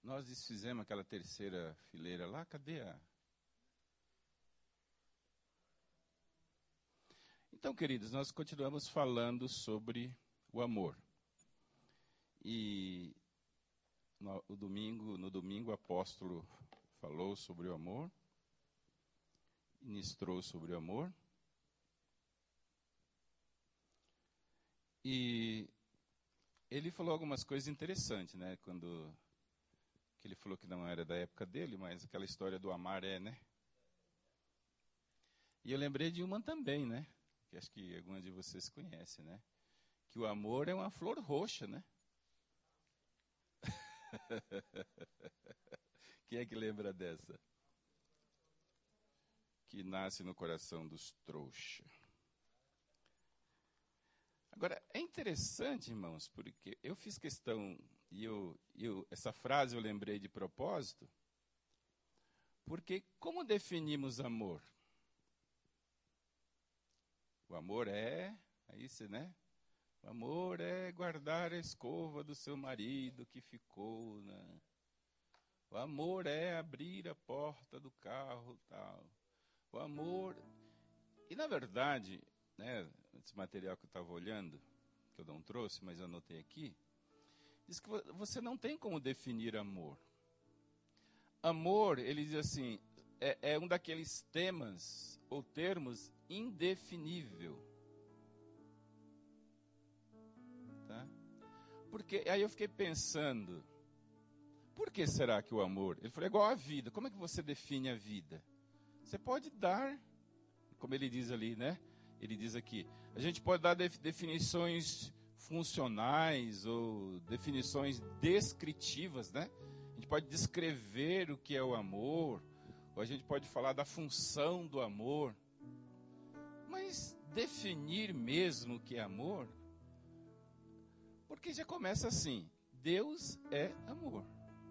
Nós desfizemos aquela terceira fileira lá, cadê a... Então, queridos, nós continuamos falando sobre o amor. E no domingo o apóstolo falou sobre o amor, ministrou sobre o amor. E ele falou algumas coisas interessantes, né? Que ele falou que não era da época dele, mas aquela história do amar né? E eu lembrei de uma também, né? Que acho que algumas de vocês conhecem, né? Que o amor é uma flor roxa, né? Quem é que lembra dessa? Que nasce no coração dos trouxas. Agora, é interessante, irmãos, porque eu fiz questão, e essa frase eu lembrei de propósito, porque como definimos amor? O amor né? O amor é guardar a escova do seu marido que ficou, né? O amor é abrir a porta do carro, tal. O amor... E, na verdade, né, esse material que eu estava olhando, que eu não trouxe, mas eu anotei aqui, diz que você não tem como definir amor. Amor, ele diz assim, é um daqueles temas ou termos indefinível. Tá? Porque aí eu fiquei pensando, por que será que o amor? Ele falou, é igual a vida. Como é que você define a vida? Você pode dar, como ele diz ali, né? Ele diz aqui, a gente pode dar definições funcionais ou definições descritivas, né? A gente pode descrever o que é o amor, ou a gente pode falar da função do amor. Mas definir mesmo o que é amor, porque já começa assim, Deus é amor.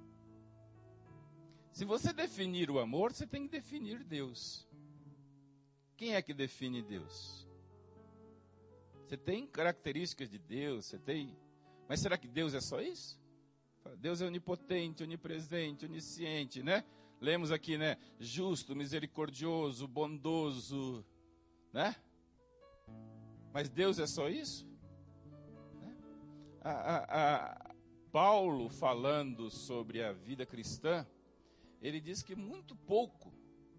Se você definir o amor, você tem que definir Deus. Quem é que define Deus? Você tem características de Deus, você tem... Mas será que Deus é só isso? Deus é onipotente, onipresente, onisciente, né? Lemos aqui, né? Justo, misericordioso, bondoso, né? Mas Deus é só isso? Né? Paulo, falando sobre a vida cristã, ele diz que muito pouco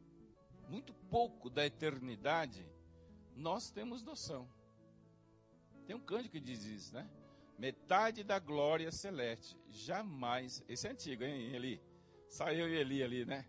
da eternidade nós temos noção. Tem um cântico que diz isso, né? Metade da glória celeste, jamais... Esse é antigo, hein, Eli? Só eu e Eli ali, né?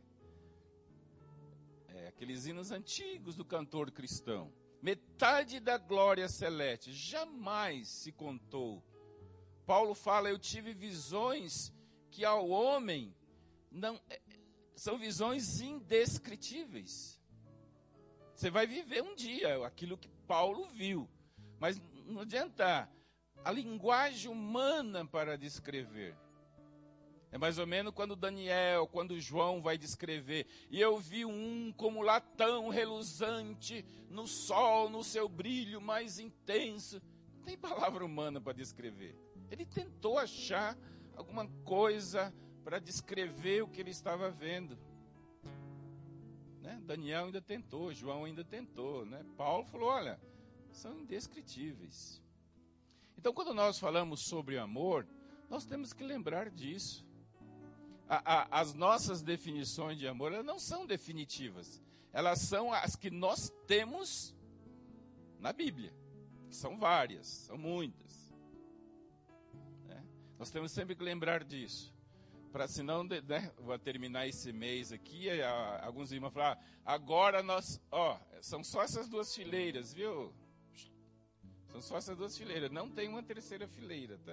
Aqueles hinos antigos do cantor cristão. Metade da glória celeste, jamais se contou. Paulo fala, eu tive visões que ao homem não... São visões indescritíveis. Você vai viver um dia aquilo que Paulo viu. Mas não adianta a linguagem humana para descrever. É mais ou menos quando João vai descrever. E eu vi um como latão reluzante no sol, no seu brilho mais intenso. Não tem palavra humana para descrever. Ele tentou achar alguma coisa para descrever o que ele estava vendo. Né? Daniel ainda tentou, João ainda tentou. Né? Paulo falou, olha, são indescritíveis. Então, quando nós falamos sobre amor, nós temos que lembrar disso. As nossas definições de amor, elas não são definitivas. Elas são as que nós temos na Bíblia. São várias, são muitas. Né? Nós temos sempre que lembrar disso. Para senão, né, vou terminar esse mês aqui, alguns irmãos falar, agora nós, são só essas duas fileiras, viu? São só essas duas fileiras, não tem uma terceira fileira, tá?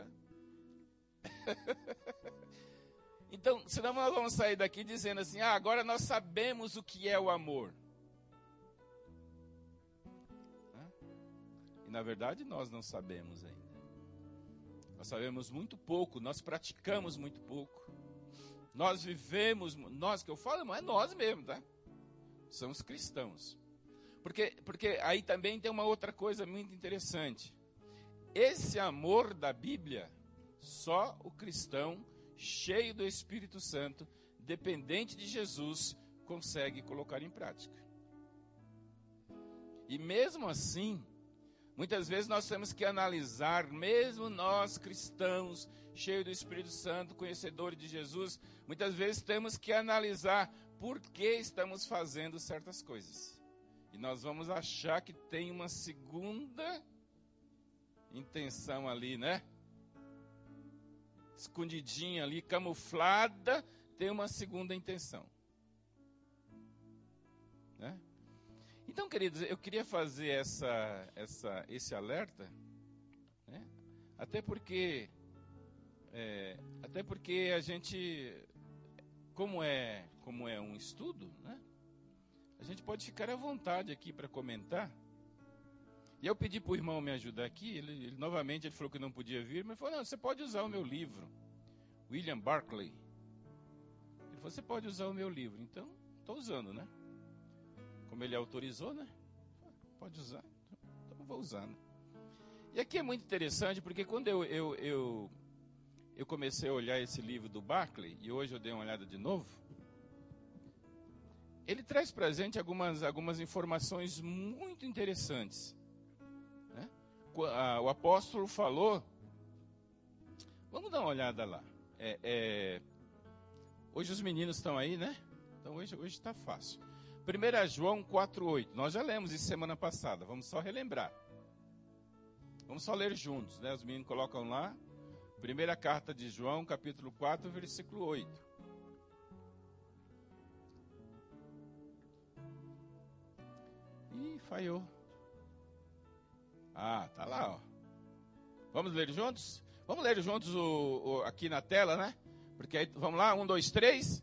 Então, senão nós vamos sair daqui dizendo assim, agora nós sabemos o que é o amor. E na verdade nós não sabemos ainda. Nós sabemos muito pouco, nós praticamos muito pouco. Nós vivemos, nós que eu falo, não é nós mesmo, tá? Somos cristãos. Porque aí também tem uma outra coisa muito interessante. Esse amor da Bíblia, só o cristão cheio do Espírito Santo, dependente de Jesus, consegue colocar em prática. E mesmo assim, muitas vezes nós temos que analisar, mesmo nós cristãos, cheios do Espírito Santo, conhecedores de Jesus, muitas vezes temos que analisar por que estamos fazendo certas coisas. E nós vamos achar que tem uma segunda intenção ali, né? Escondidinha ali, camuflada, tem uma segunda intenção. Né? Então, queridos, eu queria fazer esse alerta, né? Até porque a gente, como é um estudo, né? A gente pode ficar à vontade aqui para comentar. E eu pedi para o irmão me ajudar aqui, ele novamente falou que não podia vir, mas ele falou, não, você pode usar o meu livro, William Barclay. Ele falou, você pode usar o meu livro, então, estou usando, né? Como ele autorizou, né? Pode usar, então vou usar, né? E aqui é muito interessante, porque quando eu comecei a olhar esse livro do Barclay, e hoje eu dei uma olhada de novo, ele traz para a gente algumas informações muito interessantes. Né? O apóstolo falou, vamos dar uma olhada lá. Hoje os meninos estão aí, né? Então hoje está fácil. 1 João 4,8, nós já lemos isso semana passada, vamos só relembrar. Vamos só ler juntos, né? Os meninos colocam lá, primeira carta de João, capítulo 4, versículo 8. Ih, falhou. Ah, tá lá, ó. Vamos ler juntos? Vamos ler juntos aqui na tela, né? Porque aí, vamos lá, 1, 2, 3.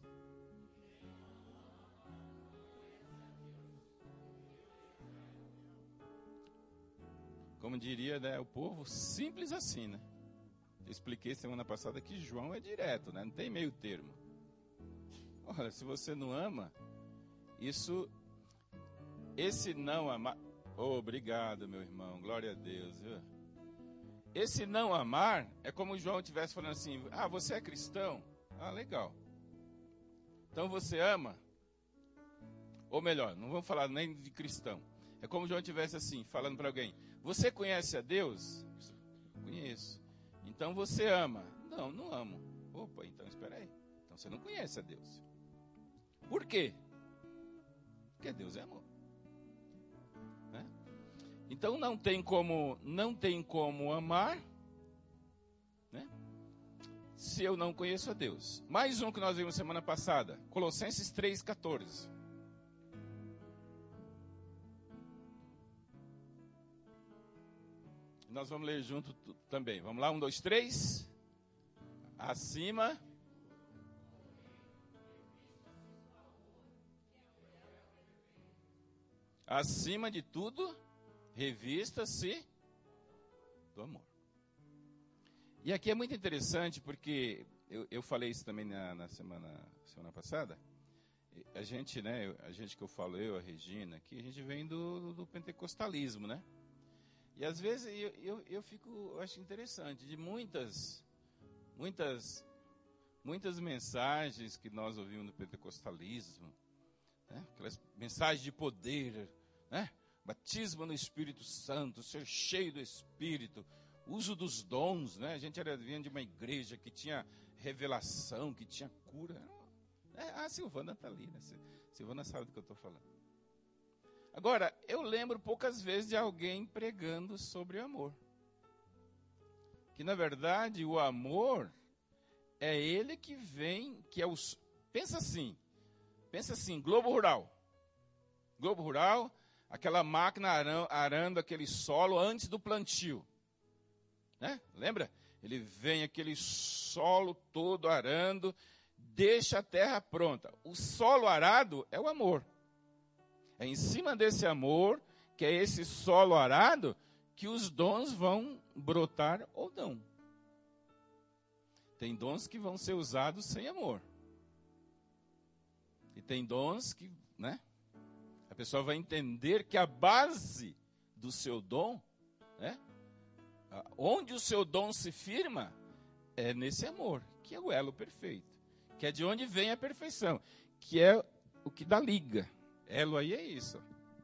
Como diria, né, o povo, simples assim, né? Eu expliquei semana passada que João é direto, né? Não tem meio termo. Olha, se você não ama, esse não amar... Oh, obrigado, meu irmão, glória a Deus, viu? Esse não amar é como o João estivesse falando assim, ah, você é cristão? Ah, legal. Então você ama? Ou melhor, não vamos falar nem de cristão. É como o João estivesse assim, falando para alguém, você conhece a Deus? Conheço. Então você ama? Não, não amo. Opa, então espera aí. Então você não conhece a Deus. Por quê? Porque Deus é amor. Né? Então não tem como amar, né? Se eu não conheço a Deus. Mais um que nós vimos semana passada, Colossenses 3,14. Nós vamos ler junto também. Vamos lá, 1, 2, 3. Acima. Acima de tudo, revista-se do amor. E aqui é muito interessante, porque eu falei isso também na semana passada. A gente, né, que eu falo, a Regina, aqui, a gente vem do pentecostalismo, né? E às vezes eu acho interessante, de muitas mensagens que nós ouvimos no pentecostalismo, né? Aquelas mensagens de poder, né? Batismo no Espírito Santo, ser cheio do Espírito, uso dos dons, né? A gente vinha de uma igreja que tinha revelação, que tinha cura. A Silvana está ali, né? Silvana sabe do que eu estou falando. Agora, eu lembro poucas vezes de alguém pregando sobre o amor. Que, na verdade, o amor é ele que vem, que é os... Pensa assim, Globo Rural. Globo Rural, aquela máquina arando aquele solo antes do plantio. Né? Lembra? Ele vem aquele solo todo arando, deixa a terra pronta. O solo arado é o amor. É em cima desse amor, que é esse solo arado, que os dons vão brotar ou não. Tem dons que vão ser usados sem amor. E tem dons que, né? A pessoa vai entender que a base do seu dom, né? Onde o seu dom se firma, é nesse amor, que é o elo perfeito, que é de onde vem a perfeição, que é o que dá liga. Elo aí é isso,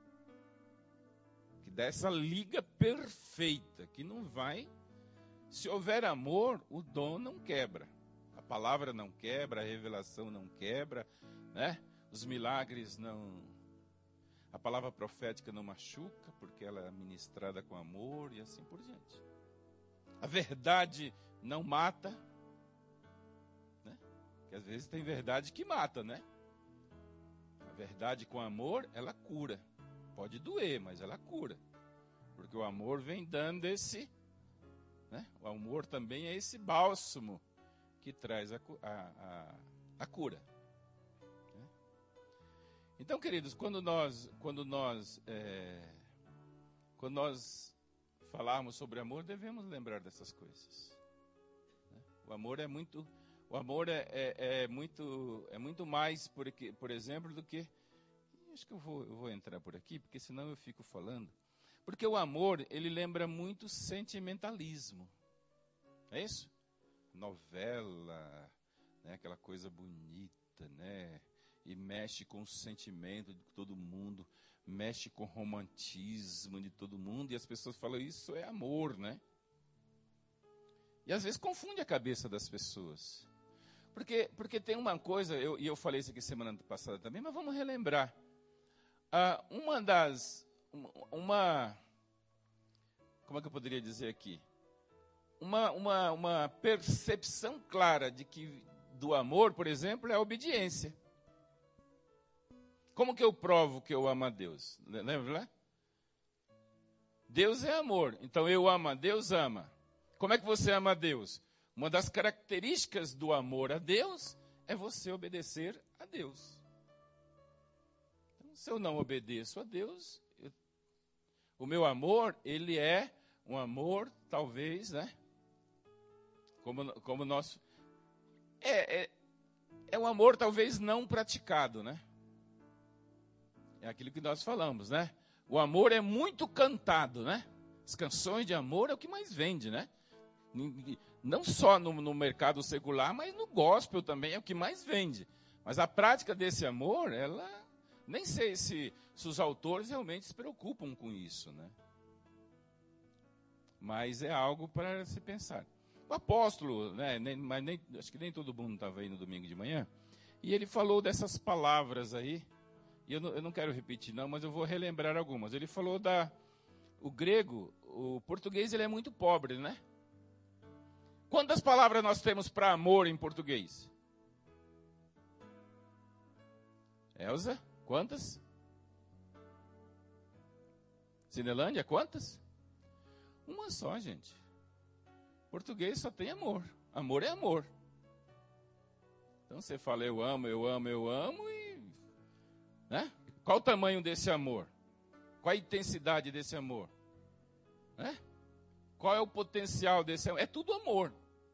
que dá essa liga perfeita, que não vai... Se houver amor, o dom não quebra. A palavra não quebra, a revelação não quebra, né? Os milagres não... A palavra profética não machuca, porque ela é ministrada com amor e assim por diante. A verdade não mata, né? Porque às vezes tem verdade que mata, né? A verdade com amor, ela cura. Pode doer, mas ela cura. Porque o amor vem dando esse... Né? O amor também é esse bálsamo que traz a cura. Né? Então, queridos, quando nós falarmos sobre amor, devemos lembrar dessas coisas. Né? O amor é muito mais, por exemplo, do que... Acho que eu vou entrar por aqui, porque senão eu fico falando. Porque o amor, ele lembra muito sentimentalismo. É isso? Novela, né? Aquela coisa bonita, né? E mexe com o sentimento de todo mundo, mexe com o romantismo de todo mundo, e as pessoas falam, isso é amor, né? E às vezes confunde a cabeça das pessoas. Porque tem uma coisa, e eu falei isso aqui semana passada também, mas vamos relembrar. Como é que eu poderia dizer aqui? Uma percepção clara de que do amor, por exemplo, é a obediência. Como que eu provo que eu amo a Deus? Lembra lá? Deus é amor, então eu amo a Deus, ama. Como é que você ama a Deus? Uma das características do amor a Deus é você obedecer a Deus. Então, se eu não obedeço a Deus, o meu amor, ele é um amor, talvez, né? Como nosso... É um amor, talvez, não praticado, né? É aquilo que nós falamos, né? O amor é muito cantado, né? As canções de amor é o que mais vende, né? Não só no mercado secular, mas no gospel também é o que mais vende. Mas a prática desse amor, ela... Nem sei se os autores realmente se preocupam com isso, né? Mas é algo para se pensar. O apóstolo, né, acho que nem todo mundo estava aí no domingo de manhã, e ele falou dessas palavras aí, e eu não quero repetir não, mas eu vou relembrar algumas. Ele falou o grego, o português ele é muito pobre, né? Quantas palavras nós temos para amor em português? Elza, quantas? Cinelândia, quantas? Uma só, gente. Português só tem amor. Amor é amor. Então você fala eu amo e... Né? Qual o tamanho desse amor? Qual a intensidade desse amor? Né? Qual é o potencial desse amor? É tudo amor.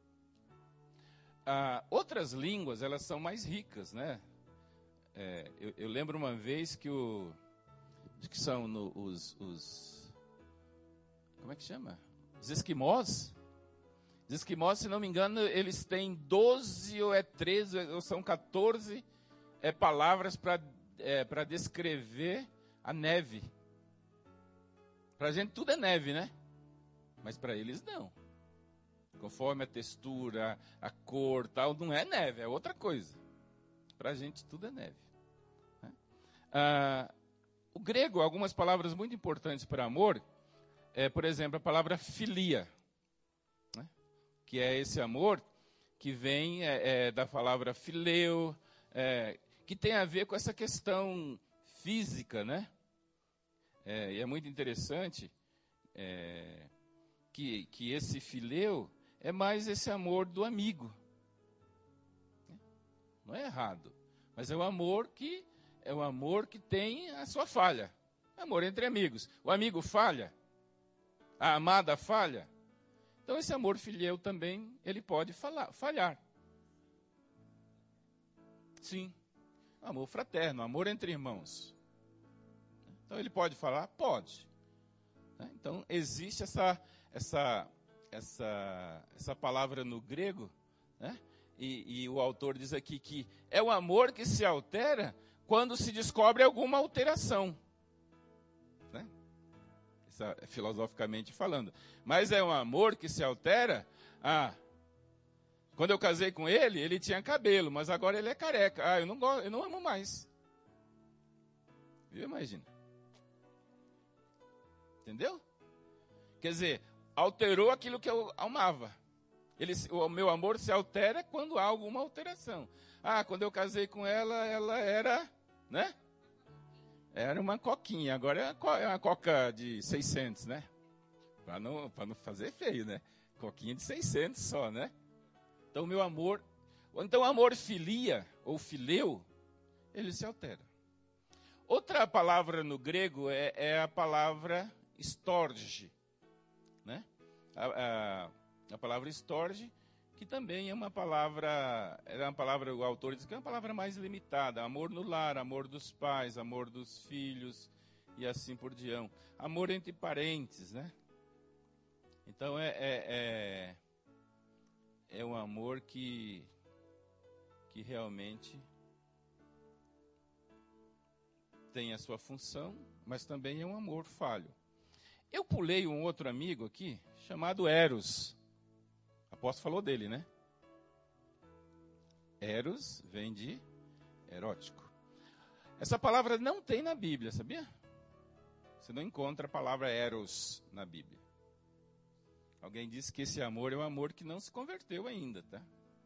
Outras línguas, elas são mais ricas, né? Eu lembro uma vez que que são os... Como é que chama? Os esquimós. Os esquimós, se não me engano, eles têm 12 ou 13, ou são 14 palavras para descrever a neve. Para a gente tudo é neve, né? Mas para eles não. Conforme a textura, a cor, tal, não é neve, é outra coisa. Para a gente tudo é neve. O grego, algumas palavras muito importantes para amor, por exemplo, a palavra filia, né? Que é esse amor que vem da palavra fileu, que tem a ver com essa questão física, né? E é muito interessante que esse fileu é mais esse amor do amigo. Não é errado, mas é o amor que tem a sua falha. Amor entre amigos. O amigo falha, a amada falha. Então esse amor filial também, ele pode falhar. Sim. Amor fraterno, amor entre irmãos. Então ele pode falar? Pode. Então existe essa palavra no grego, né? e o autor diz aqui que é o amor que se altera quando se descobre alguma alteração. Né? Isso é filosoficamente falando. Mas é um amor que se altera. Quando eu casei com ele, ele tinha cabelo, mas agora ele é careca. Eu não gosto, eu não amo mais. Viu? Imagina. Entendeu? Quer dizer, alterou aquilo que eu amava. O meu amor se altera quando há alguma alteração. Quando eu casei com ela, ela era, né? Era uma coquinha. Agora é uma coca de 600, né? Para não fazer feio, né? Coquinha de 600 só, né? Então o meu amor... Então o amor filia, ou fileu, ele se altera. Outra palavra no grego é a palavra storge, né? A palavra storge, que também é uma palavra, o autor diz que é uma palavra mais limitada. Amor no lar, amor dos pais, amor dos filhos e assim por diante. Amor entre parentes, né? Então é um amor que realmente tem a sua função, mas também é um amor falho. Eu pulei um outro amigo aqui, chamado Eros. O apóstolo falou dele, né? Eros vem de erótico. Essa palavra não tem na Bíblia, sabia? Você não encontra a palavra Eros na Bíblia. Alguém disse que esse amor é um amor que não se converteu ainda, tá?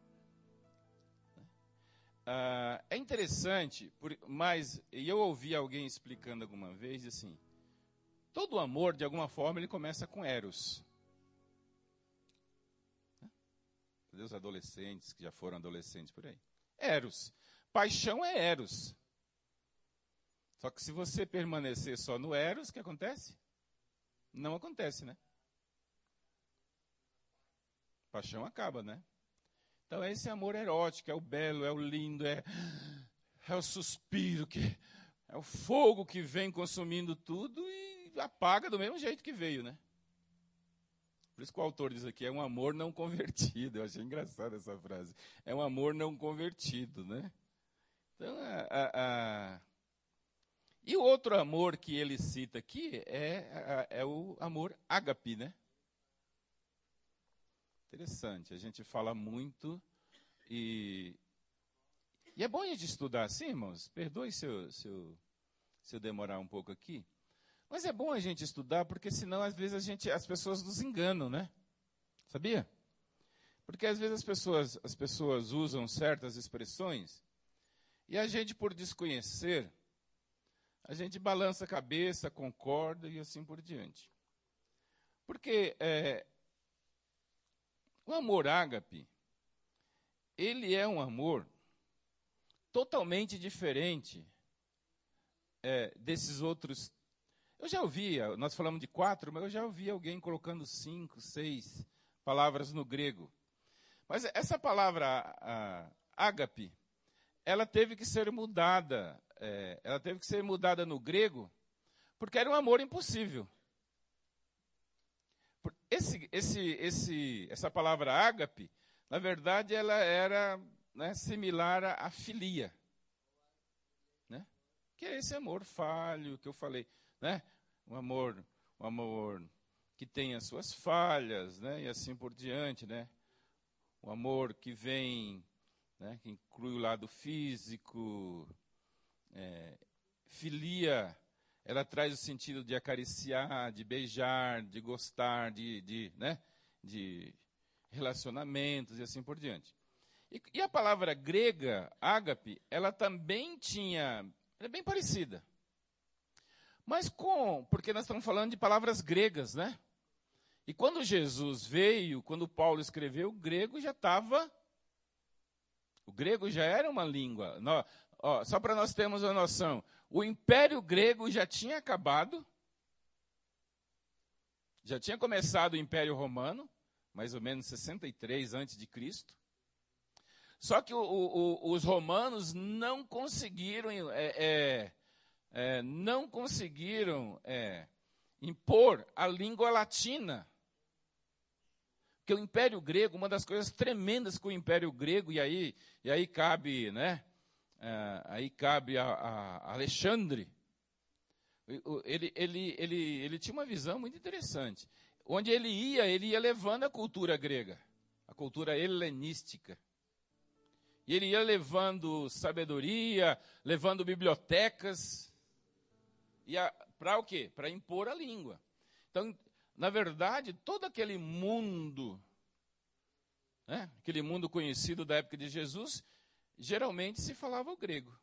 É interessante, mas eu ouvi alguém explicando alguma vez assim, todo amor, de alguma forma, ele começa com Eros. Cadê os adolescentes que já foram adolescentes por aí? Eros. Paixão é Eros. Só que se você permanecer só no Eros, o que acontece? Não acontece, né? Paixão acaba, né? Então é esse amor erótico, é o belo, é o lindo, é o suspiro, é o fogo que vem consumindo tudo e apaga do mesmo jeito que veio, né? Por isso que o autor diz aqui, é um amor não convertido. Eu achei engraçada essa frase. É um amor não convertido, né? Então, E o outro amor que ele cita aqui é o amor ágape, né? Interessante, a gente fala muito e é bom a gente estudar assim, irmãos. Perdoe se eu demorar um pouco aqui. Mas é bom a gente estudar, porque senão, às vezes, as pessoas nos enganam, né? Sabia? Porque, às vezes, as pessoas usam certas expressões e a gente, por desconhecer, a gente balança a cabeça, concorda e assim por diante. Porque o amor ágape, ele é um amor totalmente diferente desses outros. Eu já ouvi, nós falamos de 4, mas eu já ouvi alguém colocando 5, 6 palavras no grego. Mas essa palavra ágape, ela teve que ser mudada. Ela teve que ser mudada no grego, porque era um amor impossível. Essa palavra ágape, na verdade, ela era, né, similar à filia. Né? Que é esse amor falho que eu falei. Né? Um amor que tem as suas falhas, né? E assim por diante, né? Um amor que vem, né? Que inclui o lado físico. Filia, ela traz o sentido de acariciar, de beijar, de gostar, né? De relacionamentos e assim por diante. E a palavra grega, ágape, ela também é bem parecida. Mas porque nós estamos falando de palavras gregas, né? E quando Jesus veio, quando Paulo escreveu, o grego já era uma língua. Só para nós termos uma noção, o Império Grego já tinha acabado, já tinha começado o Império Romano, mais ou menos 63 a.C. Só que os romanos não conseguiram impor a língua latina. Porque o Império Grego, uma das coisas tremendas com o Império Grego, e aí cabe, né? Aí cabe a Alexandre. Ele tinha uma visão muito interessante. Onde ele ia levando a cultura grega, a cultura helenística. E ele ia levando sabedoria, levando bibliotecas. Para o quê? Para impor a língua. Então, na verdade, todo aquele mundo, né, aquele mundo conhecido da época de Jesus, geralmente se falava o grego.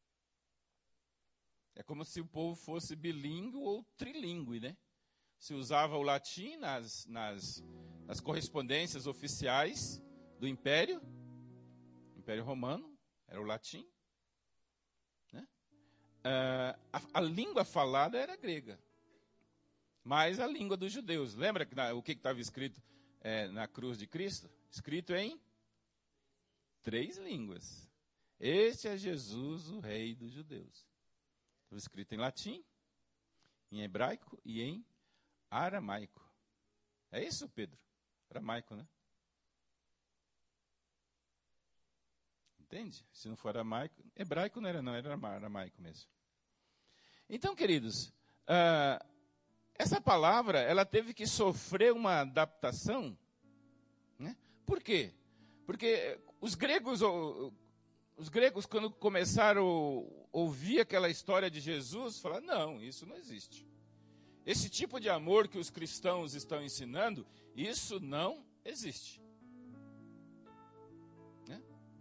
É como se o povo fosse bilíngue ou trilíngue, né? Se usava o latim nas correspondências oficiais do Império Romano, era o latim. Né? A língua falada era grega, mas a língua dos judeus. Lembra o que estava escrito na cruz de Cristo? Escrito em 3 línguas. Este é Jesus, o Rei dos judeus. Estava escrito em latim, em hebraico e em aramaico. É isso, Pedro? Aramaico, né? Entende? Se não for aramaico, hebraico não, era aramaico mesmo. Então, queridos, essa palavra, ela teve que sofrer uma adaptação, né? Por quê? Porque os gregos, quando começaram a ouvir aquela história de Jesus, falaram, não, isso não existe. Esse tipo de amor que os cristãos estão ensinando, isso não existe. Né?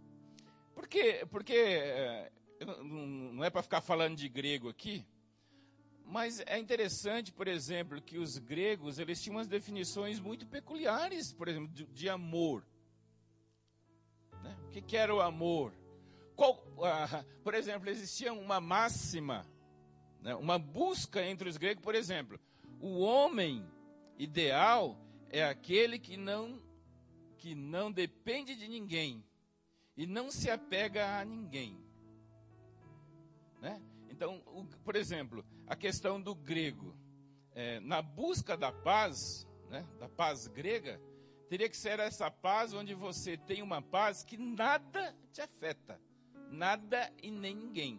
Porque não é para ficar falando de grego aqui, mas é interessante, por exemplo, que os gregos, eles tinham umas definições muito peculiares, por exemplo, de amor. Né? O que era o amor? Por exemplo, existia uma máxima, né, uma busca entre os gregos, por exemplo, o homem ideal é aquele que não depende de ninguém e não se apega a ninguém. Né? Então, por exemplo, a questão do grego, na busca da paz, né, da paz grega, teria que ser essa paz onde você tem uma paz que nada te afeta, nada e nem ninguém.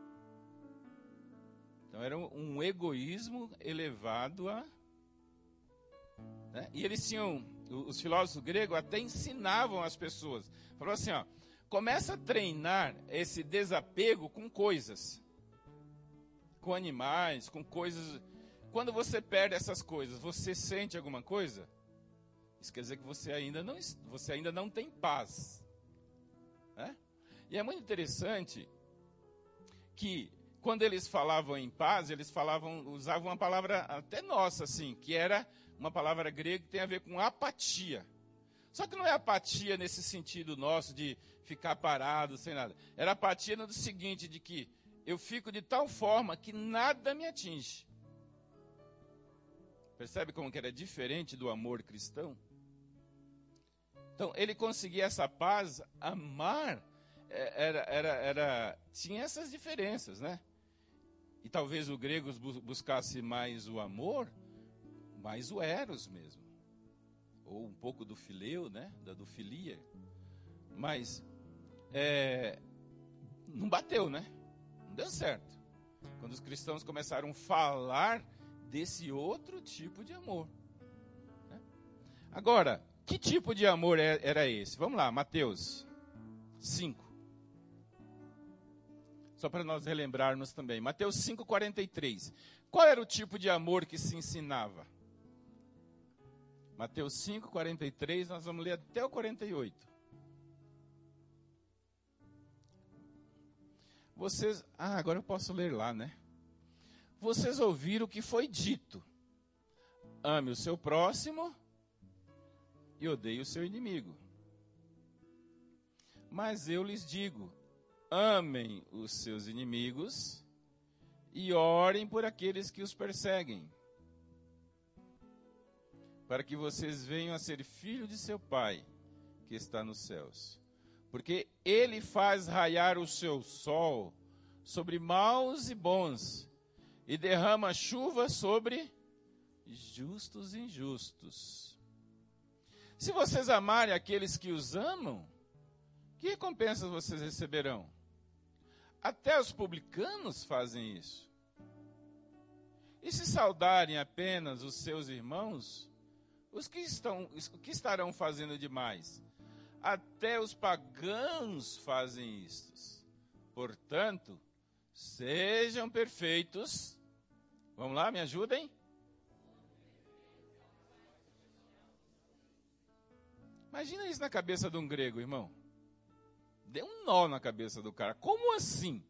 Então era um egoísmo elevado a... Né? E eles tinham, os filósofos gregos até ensinavam as pessoas. Falavam assim, ó, começa a treinar esse desapego com coisas. Com animais, com coisas. Quando você perde essas coisas, você sente alguma coisa? Isso quer dizer que você ainda não tem paz. Né? E é muito interessante que quando eles falavam em paz, usavam uma palavra até nossa, assim, que era uma palavra grega que tem a ver com apatia. Só que não é apatia nesse sentido nosso de ficar parado, sem nada. Era apatia no seguinte, de que eu fico de tal forma que nada me atinge. Percebe como que era diferente do amor cristão? Então, ele conseguia essa paz, amar, tinha essas diferenças, né? E talvez o grego buscasse mais o amor, mais o eros mesmo. Ou um pouco do fileu, né? Do filia. Mas, não bateu, né? Não deu certo. Quando os cristãos começaram a falar desse outro tipo de amor. Né? Agora, que tipo de amor era esse? Vamos lá, Mateus 5. Só para nós relembrarmos também. Mateus 5,43. Qual era o tipo de amor que se ensinava? Mateus 5,43, nós vamos ler até o 48. Agora eu posso ler lá, né? Vocês ouviram o que foi dito. Ame o seu próximo e odeie o seu inimigo. Mas eu lhes digo, amem os seus inimigos e orem por aqueles que os perseguem, para que vocês venham a ser filhos de seu Pai, que está nos céus. Porque Ele faz raiar o seu sol sobre maus e bons, e derrama chuva sobre justos e injustos. Se vocês amarem aqueles que os amam, que recompensas vocês receberão? Até os publicanos fazem isso. E se saudarem apenas os seus irmãos, o que estarão fazendo demais? Até os pagãos fazem isto. Portanto, sejam perfeitos. Vamos lá, me ajudem? Imagina isso na cabeça de um grego, irmão. Deu um nó na cabeça do cara. Como assim?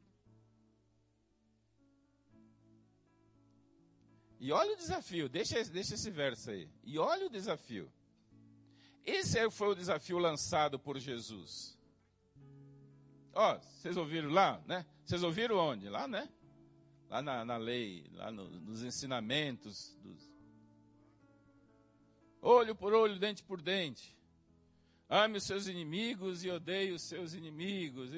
E olha o desafio. Deixa esse verso aí. E olha o desafio. Esse foi o desafio lançado por Jesus. Ó, vocês ouviram lá, né? Vocês ouviram onde? Lá, né? Lá na lei, lá nos ensinamentos. Olho por olho, dente por dente. Ame os seus inimigos e odeie os seus inimigos.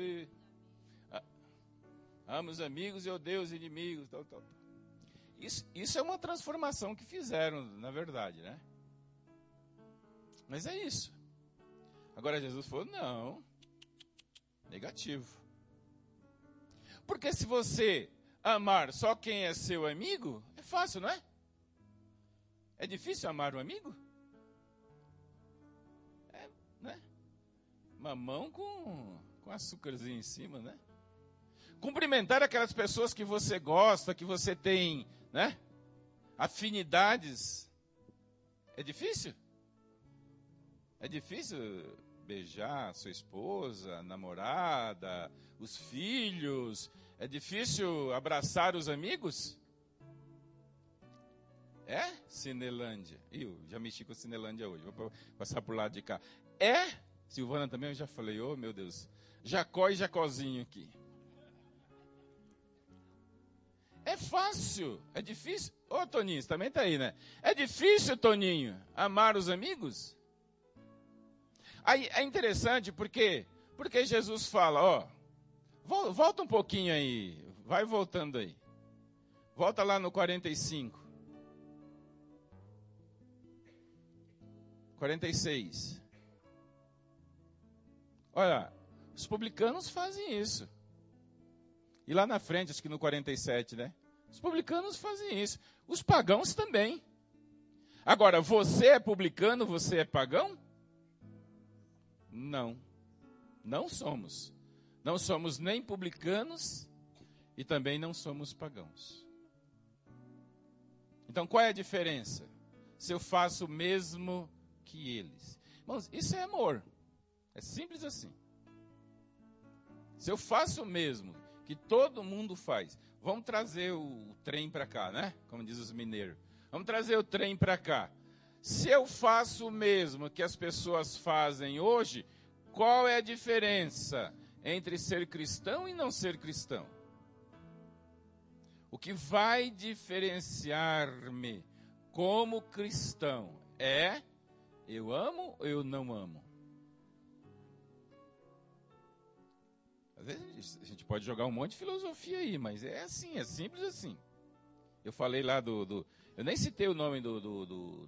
Ame os amigos e odeie os inimigos. Tal. Isso é uma transformação que fizeram, na verdade, né? Mas é isso. Agora Jesus falou, não. Negativo. Porque se você amar só quem é seu amigo, é fácil, não é? É difícil amar um amigo? Né? Mamão com açúcarzinho em cima, né? Cumprimentar aquelas pessoas que você gosta, que você tem, né? Afinidades. É difícil? É difícil beijar sua esposa, namorada, os filhos? É difícil abraçar os amigos? É? Cinelândia. Eu já mexi com Cinelândia hoje. Vou passar por lado de cá. É? Silvana também, eu já falei, oh meu Deus. Jacó e Jacozinho aqui. É fácil. É difícil. Ô Toninho, você também tá aí, né? É difícil, Toninho, amar os amigos? Aí é interessante porque Jesus fala, ó. Volta um pouquinho aí. Vai voltando aí. Volta lá no 45. 46. Olha, os publicanos fazem isso. E lá na frente, acho que no 47, né? Os publicanos fazem isso. Os pagãos também. Agora, você é publicano, você é pagão? Não. Não somos. Não somos nem publicanos e também não somos pagãos. Então, qual é a diferença? Se eu faço o mesmo que eles. Irmãos, isso é amor. É simples assim. Se eu faço o mesmo que todo mundo faz, vamos trazer o trem para cá, né? Como diz os mineiros. Vamos trazer o trem para cá. Se eu faço o mesmo que as pessoas fazem hoje, qual é a diferença entre ser cristão e não ser cristão? O que vai diferenciar-me como cristão é eu amo ou eu não amo? Às vezes a gente pode jogar um monte de filosofia aí, mas é assim, é simples assim. Eu falei lá eu nem citei o nome do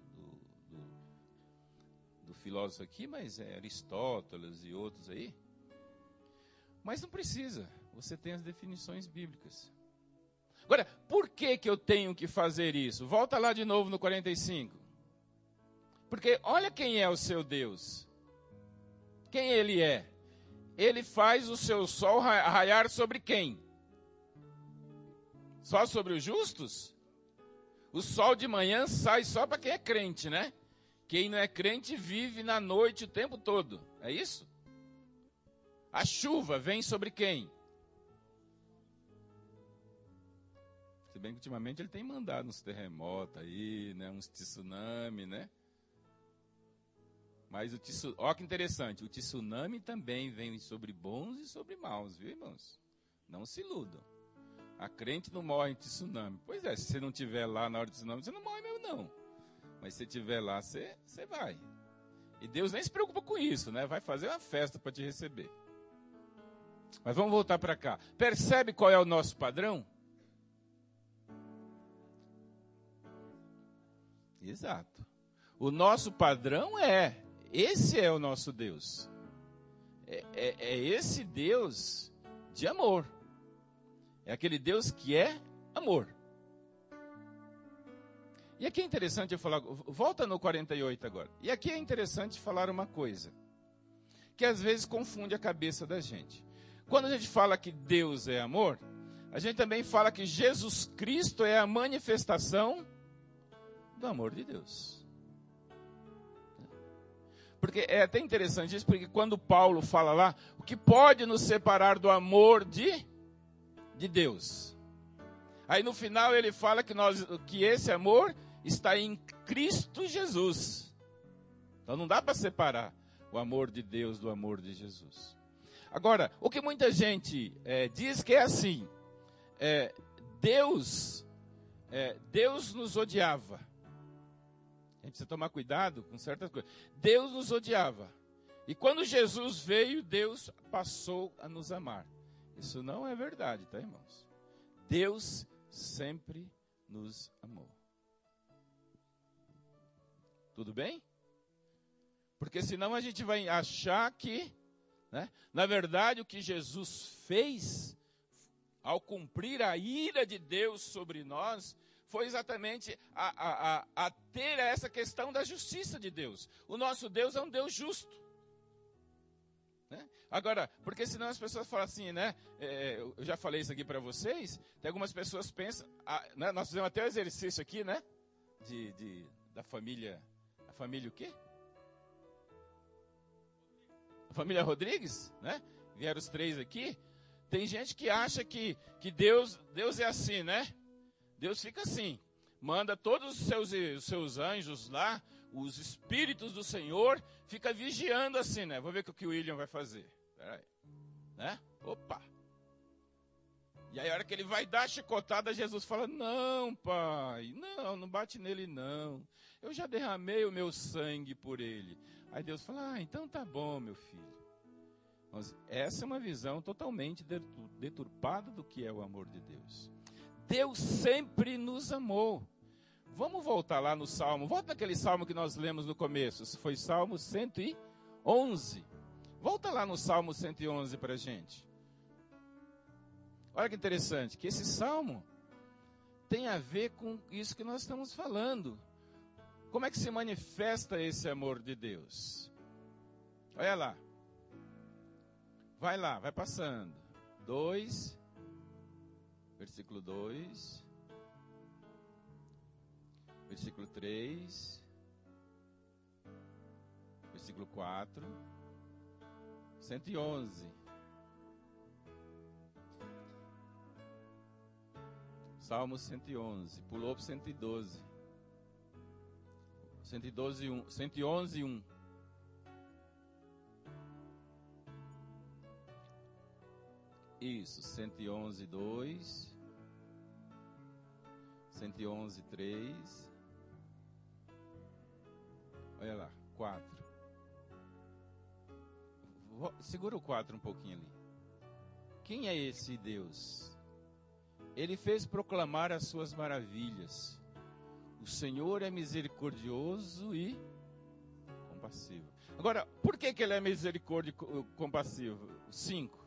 filósofo aqui, mas é Aristóteles e outros aí. Mas não precisa, você tem as definições bíblicas. Agora, por que eu tenho que fazer isso? Volta lá de novo no 45. Porque olha quem é o seu Deus. Quem ele é? Ele faz o seu sol raiar sobre quem? Só sobre os justos? O sol de manhã sai só para quem é crente, né? Quem não é crente vive na noite o tempo todo. É isso? A chuva vem sobre quem? Se bem que ultimamente ele tem mandado uns terremotos aí, né? Uns tsunami, né? Mas olha que interessante, o tsunami também vem sobre bons e sobre maus, viu, irmãos? Não se iludam. A crente não morre em tsunami. Pois é, se você não estiver lá na hora do tsunami, você não morre mesmo, não. Mas se você estiver lá, você vai. E Deus nem se preocupa com isso, né? Vai fazer uma festa para te receber. Mas vamos voltar para cá. Percebe qual é o nosso padrão? Exato. O nosso padrão esse é o nosso Deus. É esse Deus de amor. É aquele Deus que é amor. E aqui é interessante eu falar, volta no 48 agora. E aqui é interessante falar uma coisa, que às vezes confunde a cabeça da gente. Quando a gente fala que Deus é amor, a gente também fala que Jesus Cristo é a manifestação do amor de Deus. Porque é até interessante isso, porque quando Paulo fala lá, o que pode nos separar do amor de Deus? Aí no final ele fala que esse amor está em Cristo Jesus. Então não dá para separar o amor de Deus do amor de Jesus. Agora, o que muita gente diz que é assim, Deus nos odiava. A gente precisa tomar cuidado com certas coisas. Deus nos odiava. E quando Jesus veio, Deus passou a nos amar. Isso não é verdade, tá, irmãos? Deus sempre nos amou. Tudo bem? Porque senão a gente vai achar que, né, na verdade, o que Jesus fez, ao cumprir a ira de Deus sobre nós, foi exatamente a ter essa questão da justiça de Deus. O nosso Deus é um Deus justo. Né? Agora, porque senão as pessoas falam assim, né? Eu já falei isso aqui para vocês, tem algumas pessoas que pensam, né, nós fizemos até o exercício aqui, né? Da família, a família o quê? A família Rodrigues, né? Vieram os 3 aqui. Tem gente que acha que Deus é assim, né? Deus fica assim, manda todos os seus anjos lá, os espíritos do Senhor, fica vigiando assim, né? Vou ver o que o William vai fazer. Peraí, né? Opa! E aí a hora que ele vai dar a chicotada, Jesus fala, não, pai, não bate nele não. Eu já derramei o meu sangue por ele. Aí Deus fala, então tá bom, meu filho. Mas essa é uma visão totalmente deturpada do que é o amor de Deus. Deus sempre nos amou. Vamos voltar lá no Salmo. Volta naquele Salmo que nós lemos no começo. Foi Salmo 111. Volta lá no Salmo 111 para a gente. Olha que interessante, que esse Salmo tem a ver com isso que nós estamos falando. Como é que se manifesta esse amor de Deus? Olha lá. Vai lá, vai passando. 2... Versículo 2, versículo 3, versículo 4, 111. Salmo 111, pulou para 112. 111, 1. Isso, 111, 2, 111, 3, olha lá, 4. Segura o 4 um pouquinho ali. Quem é esse Deus? Ele fez proclamar as suas maravilhas. O Senhor é misericordioso e compassivo. Agora, por que ele é misericórdia e compassivo? 5.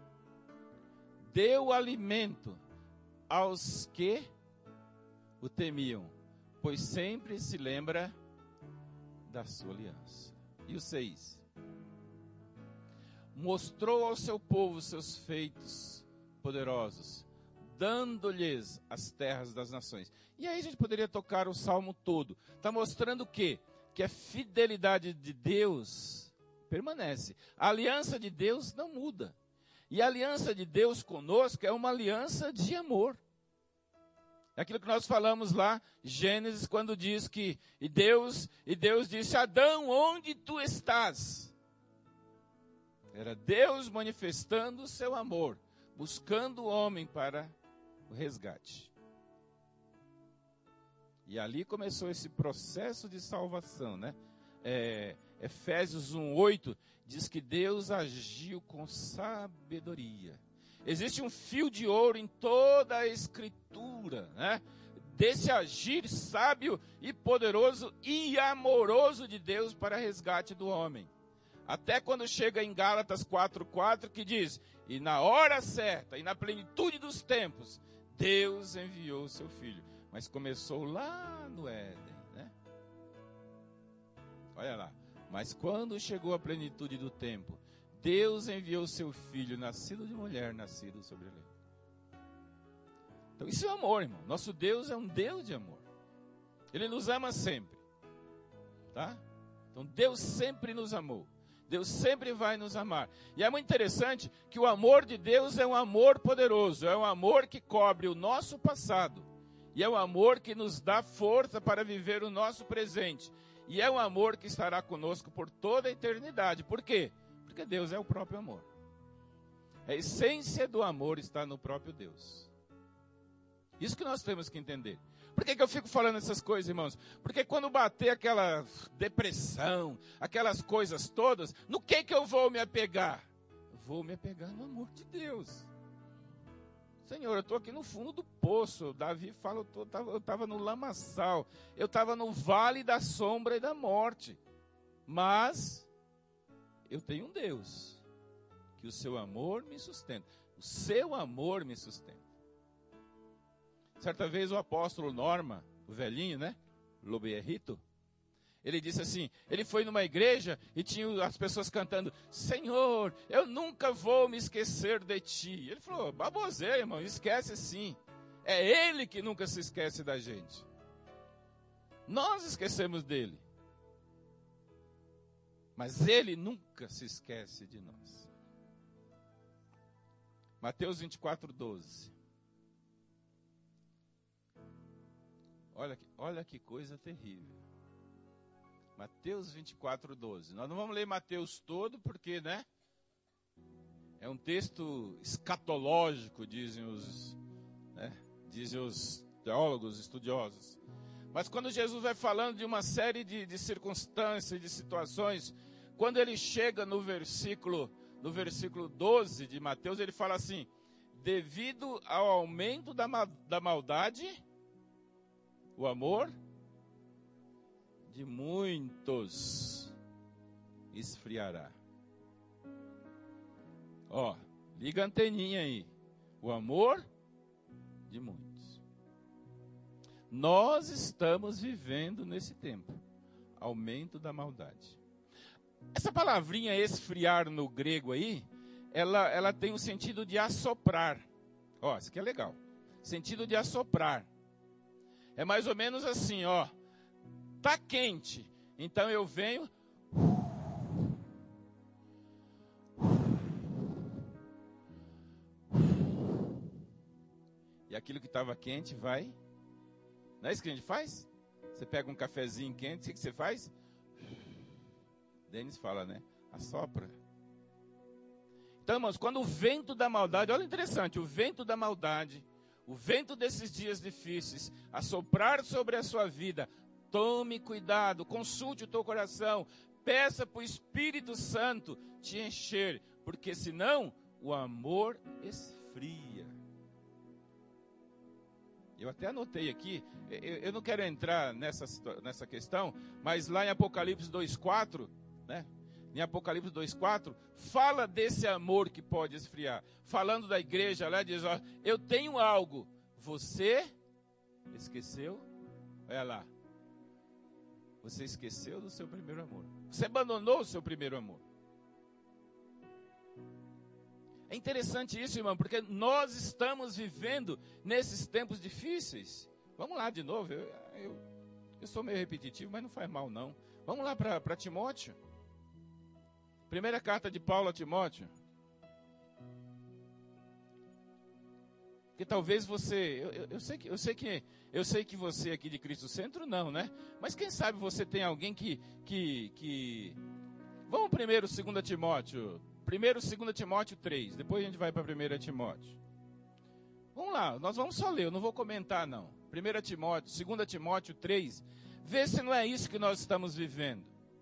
Deu alimento aos que o temiam, pois sempre se lembra da sua aliança. E o 6. Mostrou ao seu povo seus feitos poderosos, dando-lhes as terras das nações. E aí a gente poderia tocar o salmo todo. Está mostrando o quê? Que a fidelidade de Deus permanece. A aliança de Deus não muda. E a aliança de Deus conosco é uma aliança de amor. É aquilo que nós falamos lá, Gênesis, quando diz que e Deus disse, Adão, onde tu estás? Era Deus manifestando o seu amor, buscando o homem para o resgate. E ali começou esse processo de salvação, né? Efésios 1:8 diz que Deus agiu com sabedoria. Existe um fio de ouro em toda a Escritura, né? desse agir sábio e poderoso e amoroso de Deus para resgate do homem. Até quando chega em Gálatas 4:4, que diz: e na hora certa, e na plenitude dos tempos, Deus enviou o seu Filho. Mas começou lá no Éden, né? Olha lá. Mas quando chegou a plenitude do tempo, Deus enviou o seu Filho, nascido de mulher, nascido sobre a lei. Então isso é amor, irmão. Nosso Deus é um Deus de amor. Ele nos ama sempre. Tá? Então Deus sempre nos amou. Deus sempre vai nos amar. E é muito interessante que o amor de Deus é um amor poderoso. É um amor que cobre o nosso passado. E é um amor que nos dá força para viver o nosso presente. E é um amor que estará conosco por toda a eternidade. Por quê? Porque Deus é o próprio amor. A essência do amor está no próprio Deus. Isso que nós temos que entender. Por que eu fico falando essas coisas, irmãos? Porque quando bater aquela depressão, aquelas coisas todas, no que eu vou me apegar? Eu vou me apegar no amor de Deus. Senhor, eu estou aqui no fundo do poço. Davi fala, eu estava no lamaçal. Eu estava no vale da sombra e da morte. Mas eu tenho um Deus, que o seu amor me sustenta. O seu amor me sustenta. Certa vez o apóstolo Norma, o velhinho, né? Loberrito, ele disse assim, ele foi numa igreja e tinha as pessoas cantando, Senhor, eu nunca vou me esquecer de ti. Ele falou, baboseira, irmão, esquece sim. É ele que nunca se esquece da gente. Nós esquecemos dele. Mas ele nunca se esquece de nós. Mateus 24:12. Olha que coisa terrível. Mateus 24:12. Nós não vamos ler Mateus todo, porque, né? É um texto escatológico, dizem os teólogos estudiosos. Mas quando Jesus vai falando de uma série de circunstâncias, de situações, quando ele chega no versículo 12 de Mateus, ele fala assim, devido ao aumento da maldade, o amor de muitos esfriará. Ó, liga a anteninha aí. O amor de muitos. Nós estamos vivendo nesse tempo. Aumento da maldade. Essa palavrinha esfriar no grego aí, ela tem o sentido de assoprar. Ó, isso aqui é legal. Sentido de assoprar. É mais ou menos assim, ó. Tá quente, então eu venho. E aquilo que estava quente vai. Não é isso que a gente faz? Você pega um cafezinho quente, o que você faz? Denis fala, né? Assopra. Então, irmãos, quando o vento da maldade, olha interessante, o vento da maldade, o vento desses dias difíceis, assoprar sobre a sua vida, tome cuidado, consulte o teu coração, peça para o Espírito Santo te encher, porque senão o amor esfria. Eu até anotei aqui, eu não quero entrar nessa questão, mas lá em Apocalipse 2:4, né? Em Apocalipse 2:4, fala desse amor que pode esfriar. Falando da igreja lá, diz, ó, eu tenho algo, você esqueceu? Olha lá. Você esqueceu do seu primeiro amor. Você abandonou o seu primeiro amor. É interessante isso, irmão, porque nós estamos vivendo nesses tempos difíceis. Vamos lá de novo, eu sou meio repetitivo, mas não faz mal não. Vamos lá para Timóteo. Primeira carta de Paulo a Timóteo. Porque talvez você, eu sei que você aqui de Cristo Centro não, né? Mas quem sabe você tem alguém que vamos primeiro 2 Timóteo. Primeiro 2 Timóteo 3, depois a gente vai para 1 Timóteo. Vamos lá, nós vamos só ler, eu não vou comentar não. 1 Timóteo, 2 Timóteo 3, vê se não é isso que nós estamos vivendo.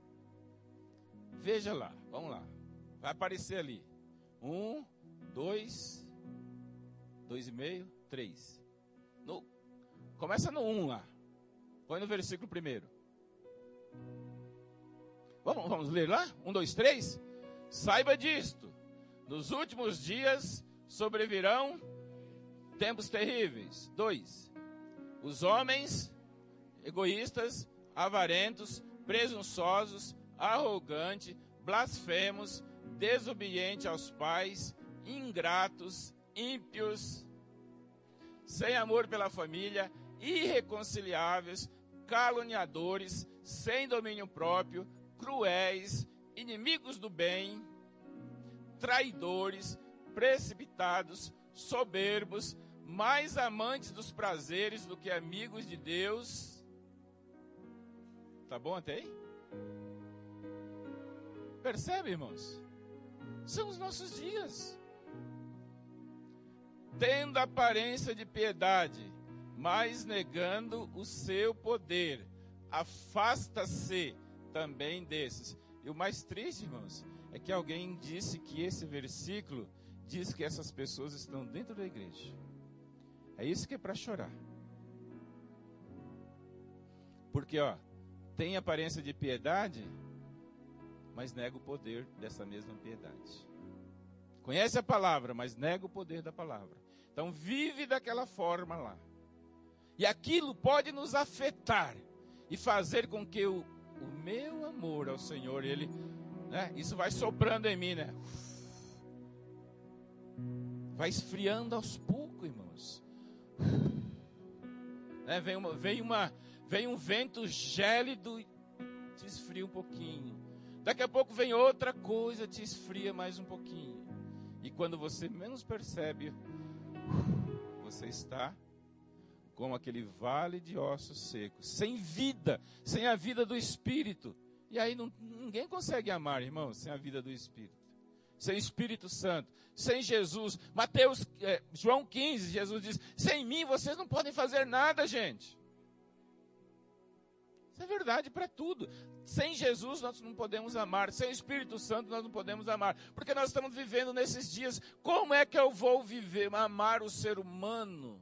Veja lá, vamos lá. Vai aparecer ali. 1, 2, 2,5, 3. Começa no 1 lá. Põe no versículo 1. Vamos ler lá? 1, 2, 3. Saiba disto. Nos últimos dias sobrevirão tempos terríveis. 2. Os homens egoístas, avarentos, presunçosos, arrogantes, blasfemos, desobedientes aos pais, ingratos, ímpios, sem amor pela família, irreconciliáveis, caluniadores, sem domínio próprio, cruéis, inimigos do bem, traidores, precipitados, soberbos, mais amantes dos prazeres do que amigos de Deus. Tá bom até aí? Percebe, irmãos? São os nossos dias. Tendo aparência de piedade, mas negando o seu poder, afasta-se também desses. E o mais triste, irmãos, é que alguém disse que esse versículo diz que essas pessoas estão dentro da igreja. É isso que é para chorar. Porque, tem aparência de piedade, mas nega o poder dessa mesma piedade. Conhece a palavra, mas nega o poder da palavra. Então vive daquela forma lá. E aquilo pode nos afetar e fazer com que o meu amor ao Senhor, isso vai soprando em mim, né? Vai esfriando aos poucos, irmãos. Vem um vento gélido e te esfria um pouquinho. Daqui a pouco vem outra coisa, te esfria mais um pouquinho. E quando você menos percebe, você está como aquele vale de ossos secos, sem vida, sem a vida do Espírito. E aí ninguém consegue amar, irmão, sem a vida do Espírito. Sem o Espírito Santo, sem Jesus. João 15, Jesus diz: sem mim vocês não podem fazer nada, gente. Isso é verdade para tudo. Sem Jesus nós não podemos amar. Sem o Espírito Santo nós não podemos amar. Porque nós estamos vivendo nesses dias. Como é que eu vou amar o ser humano?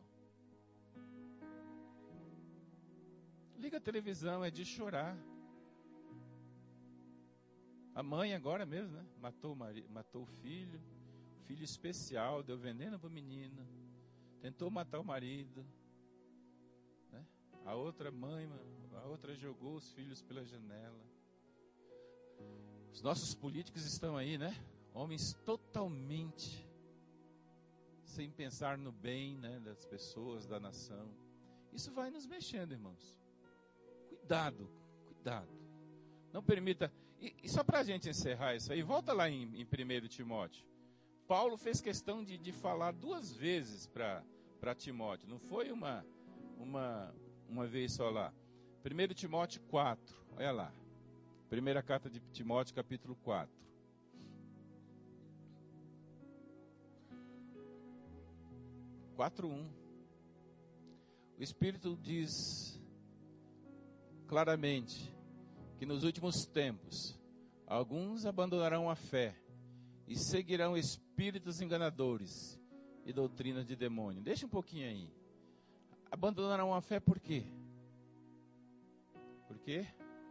Liga a televisão, é de chorar. A mãe agora mesmo, né? Matou o filho especial, deu veneno para o menino, tentou matar o marido, né? A outra jogou os filhos pela janela. Os nossos políticos estão aí, né? Homens totalmente sem pensar no bem, né, das pessoas, da nação. Isso vai nos mexendo, irmãos. Cuidado. Não permita. E só para a gente encerrar isso aí, volta lá em 1 Timóteo. Paulo fez questão de falar 2 vezes para Timóteo. Não foi uma vez só lá. 1 Timóteo 4, olha lá. Primeira carta de Timóteo, capítulo 4. O Espírito diz claramente que nos últimos tempos alguns abandonarão a fé e seguirão espíritos enganadores e doutrinas de demônio. Deixa um pouquinho aí. Abandonarão a fé por quê? Por quê?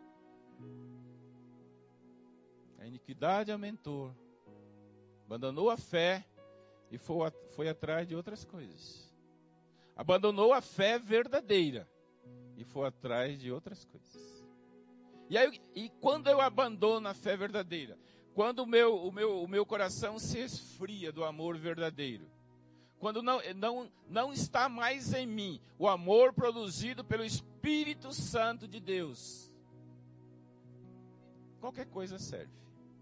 A iniquidade aumentou. Abandonou a fé e foi atrás de outras coisas. Abandonou a fé verdadeira e foi atrás de outras coisas. E quando eu abandono a fé verdadeira, quando o meu coração se esfria do amor verdadeiro, quando não está mais em mim o amor produzido pelo Espírito Santo de Deus, qualquer coisa serve.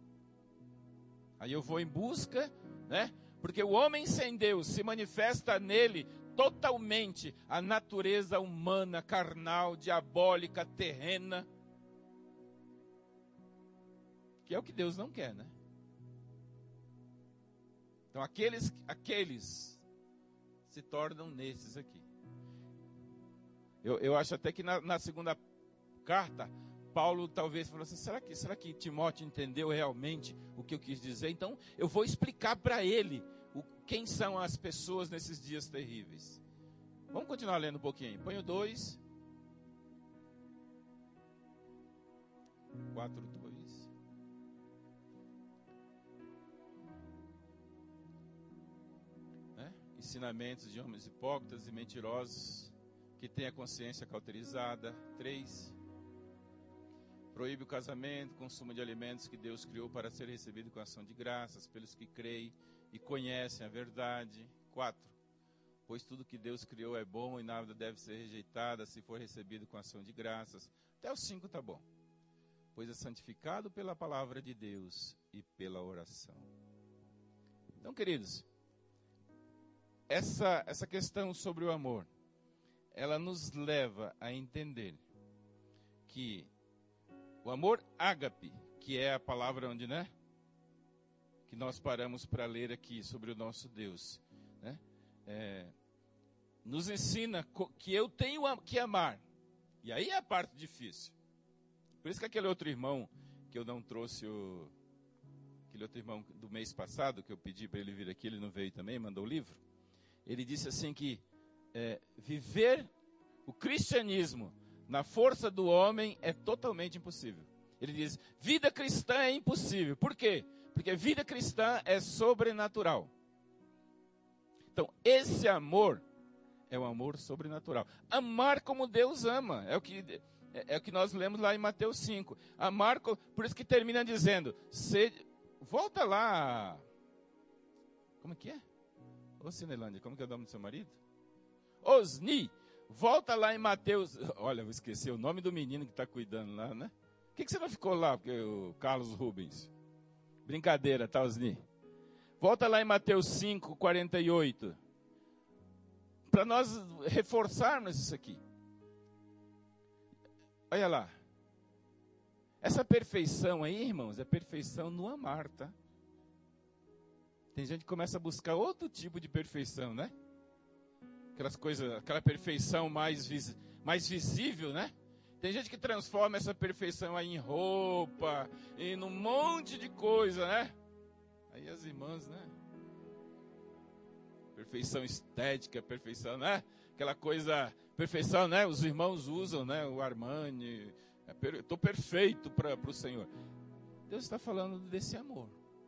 Aí eu vou em busca, né? Porque o homem sem Deus se manifesta nele totalmente a natureza humana, carnal, diabólica, terrena, que é o que Deus não quer, né? Então aqueles se tornam nesses aqui. Eu acho até que na segunda carta, Paulo talvez falou assim, será que Timóteo entendeu realmente o que eu quis dizer? Então eu vou explicar para ele quem são as pessoas nesses dias terríveis. Vamos continuar lendo um pouquinho. Põe o 2. 4:2. Né? Ensinamentos de homens hipócritas e mentirosos, que têm a consciência cauterizada. 3. Proíbe o casamento, consumo de alimentos que Deus criou para ser recebido com ação de graças pelos que creem e conhecem a verdade. 4. Pois tudo que Deus criou é bom e nada deve ser rejeitado se for recebido com ação de graças. Até o 5 tá bom. Pois é santificado pela palavra de Deus e pela oração. Então, queridos, essa questão sobre o amor, ela nos leva a entender que o amor ágape, que é a palavra onde, né, que nós paramos para ler aqui sobre o nosso Deus, né, nos ensina que eu tenho que amar. E aí é a parte difícil. Por isso que aquele outro irmão que eu não trouxe, aquele outro irmão do mês passado, que eu pedi para ele vir aqui, ele não veio também, mandou o livro. Ele disse assim que viver o cristianismo na força do homem é totalmente impossível. Ele diz, vida cristã é impossível. Por quê? Porque vida cristã é sobrenatural. Então, esse amor é um amor sobrenatural. Amar como Deus ama, é o que nós lemos lá em Mateus 5. Amar, por isso que termina dizendo, volta lá. Como que é? Ô Cinelândia, como que é o nome do seu marido? Osni. Volta lá em Mateus. Olha, vou esquecer o nome do menino que está cuidando lá, né? Por que você não ficou lá? Porque o Carlos Rubens. Brincadeira, tá, Osni? Volta lá em Mateus 5, 48. Para nós reforçarmos isso aqui. Olha lá. Essa perfeição aí, irmãos, é perfeição no amar, tá? Tem gente que começa a buscar outro tipo de perfeição, né? Aquelas coisas, aquela perfeição mais visível, né? Tem gente que transforma essa perfeição aí em roupa, e num monte de coisa, né? Aí as irmãs, né? Perfeição estética, perfeição, né? Aquela coisa, perfeição, né? Os irmãos usam, né? O Armani, estou perfeito para o Senhor. Deus está falando desse amor,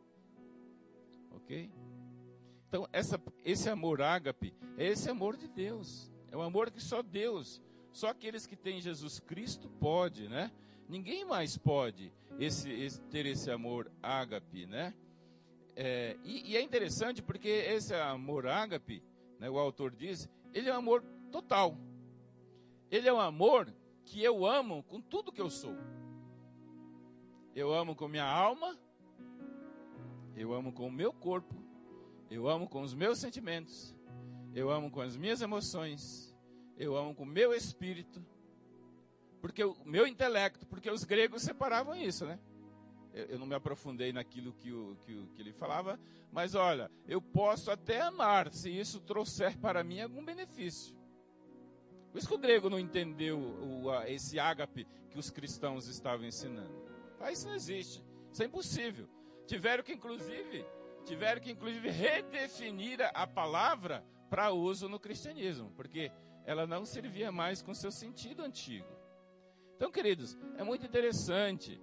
ok? Então, esse amor ágape é esse amor de Deus. É um amor que só Deus, só aqueles que têm Jesus Cristo pode, né? Ninguém mais pode ter esse amor ágape, né? E é interessante porque esse amor ágape, né, o autor diz, ele é um amor total. Ele é um amor que eu amo com tudo que eu sou. Eu amo com minha alma, eu amo com o meu corpo, eu amo com os meus sentimentos, eu amo com as minhas emoções, eu amo com o meu espírito, porque o meu intelecto, porque os gregos separavam isso, né? Eu não me aprofundei naquilo que ele falava, mas olha, eu posso até amar se isso trouxer para mim algum benefício. Por isso que o grego não entendeu esse ágape que os cristãos estavam ensinando. Isso não existe, isso é impossível. Tiveram que inclusive redefinir a palavra para uso no cristianismo, porque ela não servia mais com seu sentido antigo. Então, queridos, é muito interessante.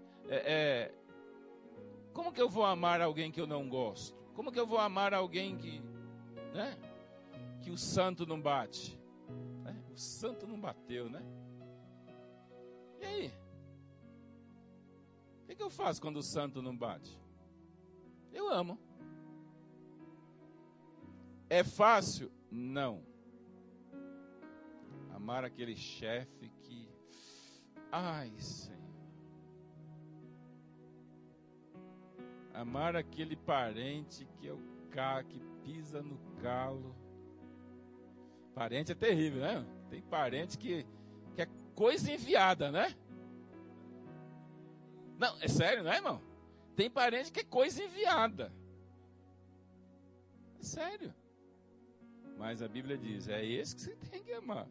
Como que eu vou amar alguém que eu não gosto? Como que eu vou amar alguém que, né, que o santo não bate? Né? O santo não bateu, né? E aí? O que eu faço quando o santo não bate? Eu amo. É fácil? Não. Amar aquele chefe que... Ai, Senhor. Amar aquele parente que é o cara que pisa no calo. Parente é terrível, né? Tem parente que é coisa enviada, né? Não, é sério, não é, irmão? Tem parente que é coisa enviada. É sério. Mas a Bíblia diz, é esse que você tem que amar.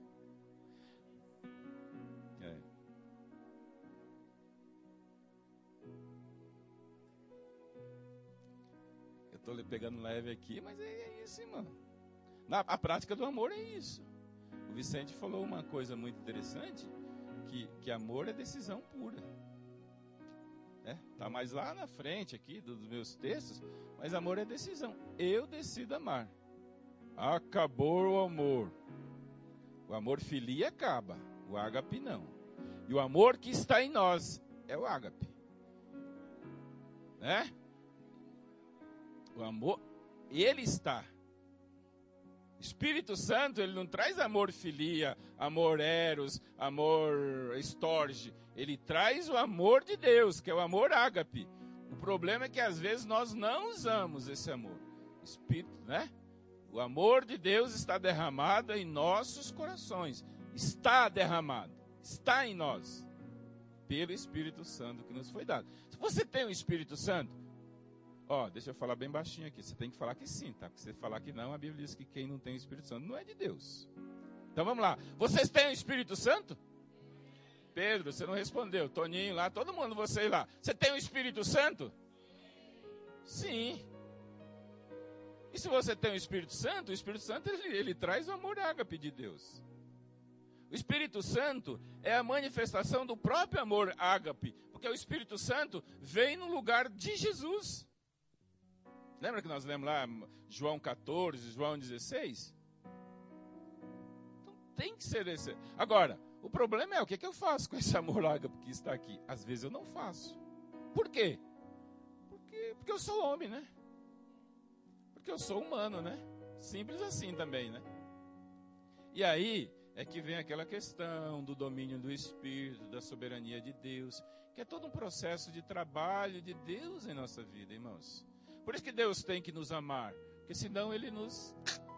Estou pegando leve aqui, mas é isso, irmão. A prática do amor é isso. O Vicente falou uma coisa muito interessante, que amor é decisão pura. Está mais lá na frente aqui dos meus textos, mas amor é decisão. Eu decido amar. Acabou o amor. O amor filia acaba, o ágape não. E o amor que está em nós é o ágape. O amor, ele está. Espírito Santo, ele não traz amor filia, amor eros, amor estorge. Ele traz o amor de Deus, que é o amor ágape. O problema é que às vezes nós não usamos esse amor. Espírito, O amor de Deus está derramado em nossos corações. Está derramado, está em nós. Pelo Espírito Santo que nos foi dado. Se você tem o Espírito Santo, deixa eu falar bem baixinho aqui. Você tem que falar que sim, tá? Porque se você falar que não, a Bíblia diz que quem não tem o Espírito Santo não é de Deus. Então vamos lá. Vocês têm o Espírito Santo? Pedro, você não respondeu. Toninho lá, todo mundo, vocês lá. Você tem o Espírito Santo? Sim. E se você tem o Espírito Santo ele traz o amor ágape de Deus. O Espírito Santo é a manifestação do próprio amor ágape, porque o Espírito Santo vem no lugar de Jesus. Lembra que nós lemos lá João 14, João 16? Então tem que ser esse. Agora, o problema é o que eu faço com esse amor ágape que está aqui? Às vezes eu não faço. Por quê? Porque eu sou homem, Porque eu sou humano, Simples assim também, E aí é que vem aquela questão do domínio do Espírito, da soberania de Deus, que é todo um processo de trabalho de Deus em nossa vida, irmãos. Por isso que Deus tem que nos amar, porque senão Ele nos...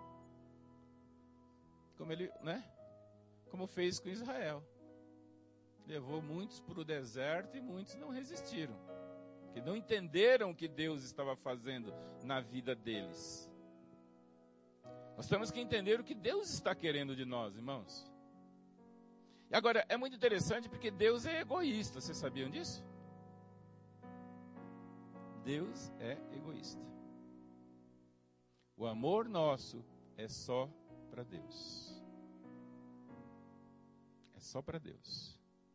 Como fez com Israel. Levou muitos para o deserto e muitos não resistiram. Que não entenderam o que Deus estava fazendo na vida deles. Nós temos que entender o que Deus está querendo de nós, irmãos. E agora, é muito interessante porque Deus é egoísta, vocês sabiam disso? Deus é egoísta. O amor nosso é só para Deus. É só para Deus.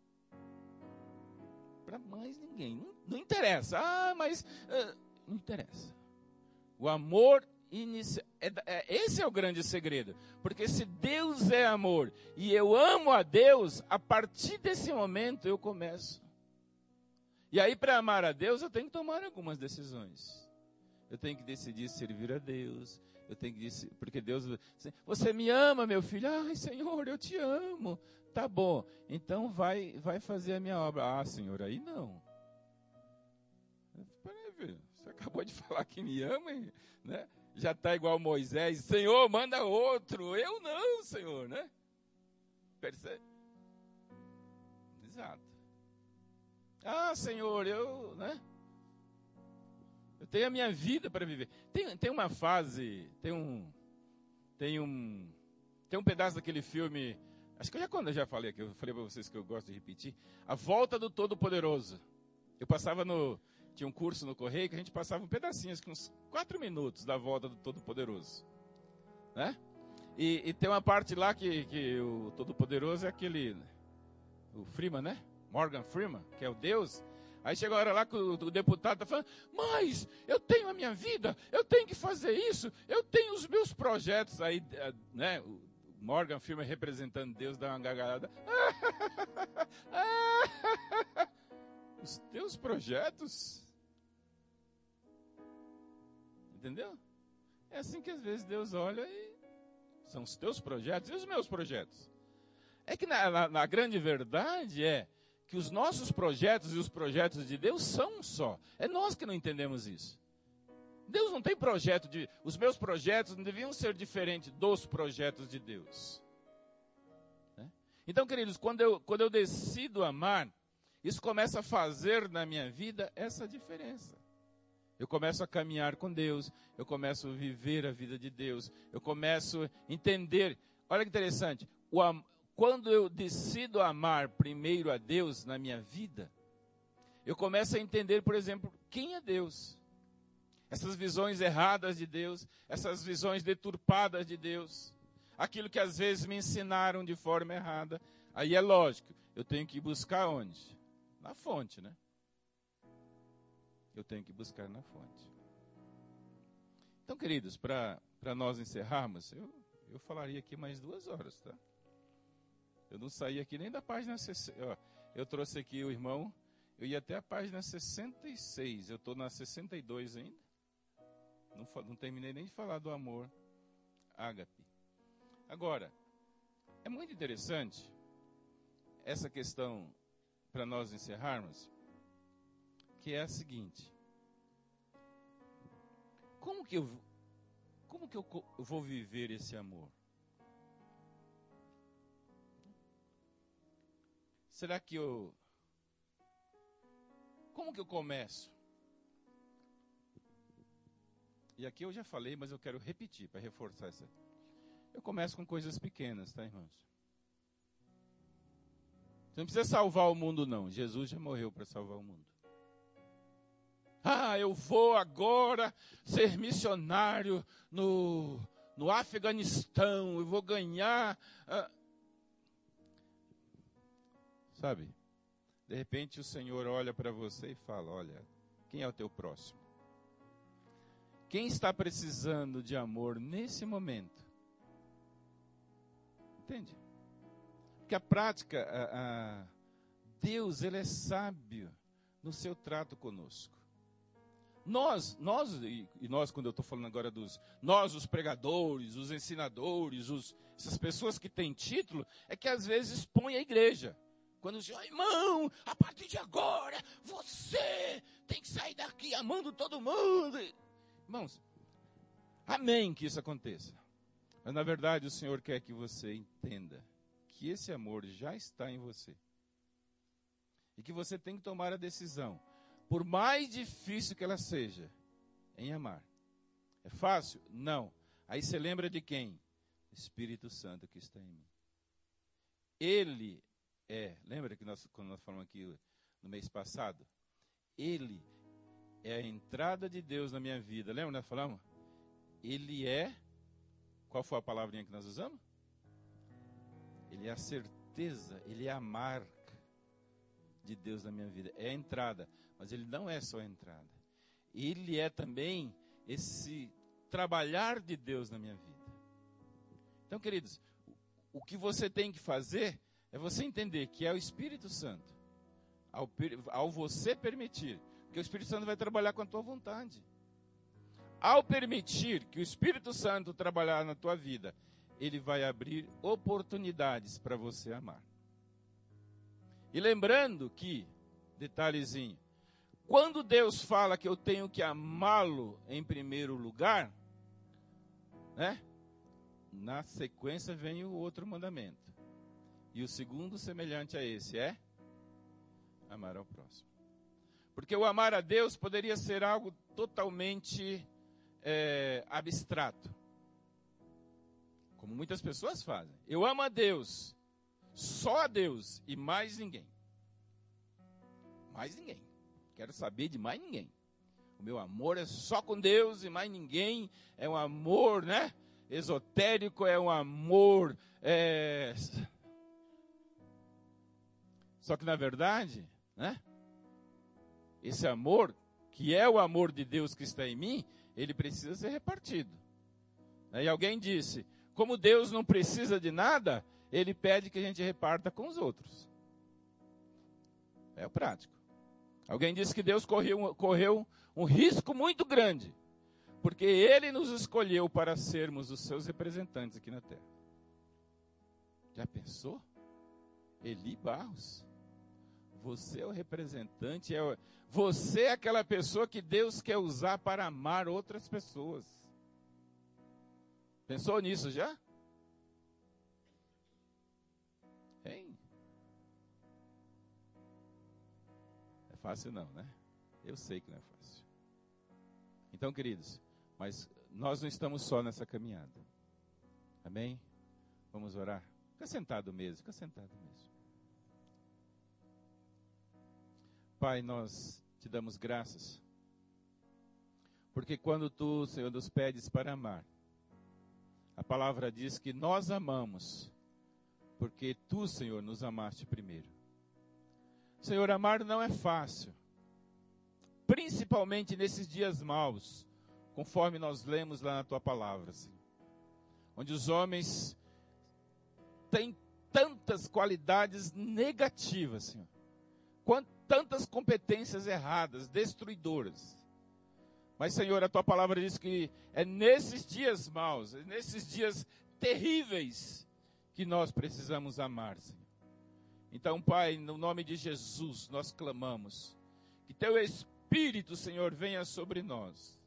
Para mais ninguém. Não interessa. Não interessa. O amor esse é o grande segredo. Porque se Deus é amor e eu amo a Deus, a partir desse momento eu começo. E aí, para amar a Deus, eu tenho que tomar algumas decisões. Eu tenho que decidir servir a Deus. Eu tenho que decidir, porque Deus... Você me ama, meu filho? Ai, Senhor, eu te amo. Tá bom, então vai fazer a minha obra. Ah, Senhor, aí não. Peraí, filho, você acabou de falar que me ama, Já está igual Moisés. Senhor, manda outro. Eu não, Senhor, Percebe? Exato. Ah, Senhor, eu tenho a minha vida para viver. Tem uma fase, tem um pedaço daquele filme, acho que eu já falei aqui, eu falei para vocês que eu gosto de repetir, A Volta do Todo-Poderoso. Eu passava tinha um curso no Correio que a gente passava um pedacinho, acho que uns 4 minutos da Volta do Todo-Poderoso. E tem uma parte lá que o Todo-Poderoso é aquele, o Freeman, Morgan Freeman, que é o Deus. Aí chega a hora lá que o deputado está falando, mas eu tenho a minha vida, eu tenho que fazer isso, eu tenho os meus projetos. Aí, o Morgan Freeman representando Deus dá uma gargalhada. Os teus projetos? Entendeu? É assim que às vezes Deus olha e são os teus projetos e os meus projetos. É que na grande verdade é que os nossos projetos e os projetos de Deus são um só. É nós que não entendemos isso. Deus não tem projeto os meus projetos não deviam ser diferentes dos projetos de Deus. Então, queridos, quando eu decido amar, isso começa a fazer na minha vida essa diferença. Eu começo a caminhar com Deus, eu começo a viver a vida de Deus, eu começo a entender. Olha que interessante, quando eu decido amar primeiro a Deus na minha vida, eu começo a entender, por exemplo, quem é Deus. Essas visões erradas de Deus, essas visões deturpadas de Deus. aquilo que às vezes me ensinaram de forma errada. Aí é lógico, eu tenho que buscar onde? Na fonte, né? Eu tenho que buscar na fonte. Então, queridos, para nós encerrarmos, eu falaria aqui mais 2 horas, tá? Eu não saí aqui nem da página 60. Eu trouxe aqui o irmão, eu ia até a página 66, eu estou na 62 ainda. Não terminei nem de falar do amor ágape. Agora, é muito interessante essa questão, para nós encerrarmos, que é a seguinte: como que eu vou viver esse amor? Será que como que eu começo? E aqui eu já falei, mas eu quero repetir para reforçar essa. Eu começo com coisas pequenas, tá, irmãos? Você não precisa salvar o mundo, não. Jesus já morreu para salvar o mundo. Eu vou agora ser missionário no Afeganistão, eu vou ganhar. Sabe? De repente o Senhor olha para você e fala: olha, quem é o teu próximo? Quem está precisando de amor nesse momento? Entende? Porque a prática, Deus, Ele é sábio no seu trato conosco. Nós, quando eu estou falando agora nós, os pregadores, os ensinadores, essas pessoas que têm título, é que às vezes expõem a igreja. Quando diz: irmão, a partir de agora, você tem que sair daqui amando todo mundo. Irmãos, amém que isso aconteça. Mas na verdade o Senhor quer que você entenda que esse amor já está em você. E que você tem que tomar a decisão, por mais difícil que ela seja, em amar. É fácil? Não. Aí você lembra de quem? Espírito Santo que está em mim. Ele lembra que quando nós falamos aqui no mês passado? Ele é a entrada de Deus na minha vida. Lembra que nós falamos? Ele é, qual foi a palavrinha que nós usamos? Ele é a certeza, ele é a marca de Deus na minha vida. É a entrada, mas ele não é só a entrada. Ele é também esse trabalhar de Deus na minha vida. Então, queridos, o que você tem que fazer é você entender que é o Espírito Santo, ao você permitir, porque o Espírito Santo vai trabalhar com a tua vontade. Ao permitir que o Espírito Santo trabalhar na tua vida, ele vai abrir oportunidades para você amar. E lembrando que, detalhezinho, quando Deus fala que eu tenho que amá-lo em primeiro lugar, né? Na sequência vem o outro mandamento. E o segundo, semelhante a esse, é amar ao próximo. Porque o amar a Deus poderia ser algo totalmente abstrato. Como muitas pessoas fazem. Eu amo a Deus, só a Deus e mais ninguém. Mais ninguém. Quero saber de mais ninguém. O meu amor é só com Deus e mais ninguém. É um amor, né? Esotérico, é um amor. Só que na verdade, né? Esse amor, que é o amor de Deus que está em mim, ele precisa ser repartido. E alguém disse: como Deus não precisa de nada, ele pede que a gente reparta com os outros. É o prático. Alguém disse que Deus correu um risco muito grande, porque ele nos escolheu para sermos os seus representantes aqui na terra. Já pensou? Eli Barros, você é o representante, você é aquela pessoa que Deus quer usar para amar outras pessoas. Pensou nisso já? Hein? É fácil não, né? Eu sei que não é fácil. Então, queridos, mas nós não estamos só nessa caminhada. Amém? Vamos orar? Fica sentado mesmo, fica sentado mesmo. Pai, nós te damos graças, porque quando tu, Senhor, nos pedes para amar, A palavra diz que nós amamos, porque tu, Senhor, nos amaste primeiro. Senhor, amar não é fácil, principalmente nesses dias maus, conforme nós lemos lá na tua palavra, Senhor, onde os homens têm tantas qualidades negativas, Senhor, tantas competências erradas, destruidoras. Mas, Senhor, a tua palavra diz que é nesses dias maus, é nesses dias terríveis, que nós precisamos amar, Senhor. Então, Pai, no nome de Jesus, nós clamamos que teu Espírito, Senhor, venha sobre nós.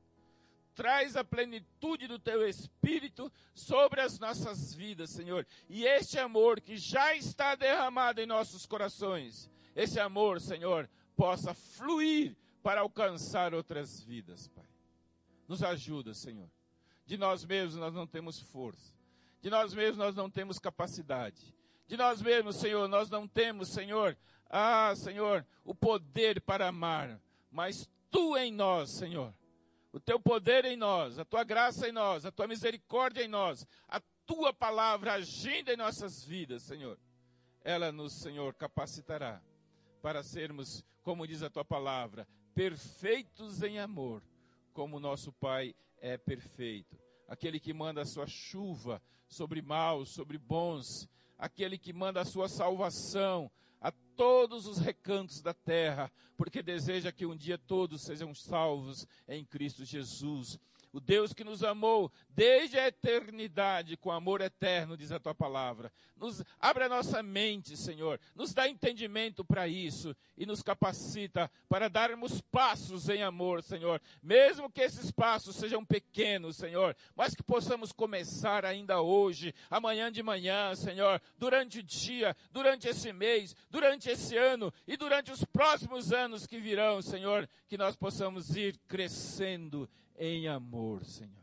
Traz a plenitude do teu Espírito sobre as nossas vidas, Senhor. E este amor que já está derramado em nossos corações, esse amor, Senhor, possa fluir para alcançar outras vidas, Pai. Nos ajuda, Senhor. De nós mesmos nós não temos força. De nós mesmos nós não temos capacidade. De nós mesmos, Senhor, nós não temos, Senhor, Senhor, o poder para amar. Mas tu em nós, Senhor. O teu poder em nós, a tua graça em nós, a tua misericórdia em nós, a tua palavra agindo em nossas vidas, Senhor. Ela nos, Senhor, capacitará para sermos, como diz a tua palavra, perfeitos em amor, como nosso Pai é perfeito. Aquele que manda a sua chuva sobre maus, sobre bons, aquele que manda a sua salvação a todos os recantos da terra, porque deseja que um dia todos sejam salvos em Cristo Jesus. O Deus que nos amou desde a eternidade, com amor eterno, diz a tua palavra. Nos abre a nossa mente, Senhor. Nos dá entendimento para isso e nos capacita para darmos passos em amor, Senhor. Mesmo que esses passos sejam pequenos, Senhor, mas que possamos começar ainda hoje, amanhã de manhã, Senhor, durante o dia, durante esse mês, durante esse ano e durante os próximos anos que virão, Senhor, que nós possamos ir crescendo em amor, Senhor.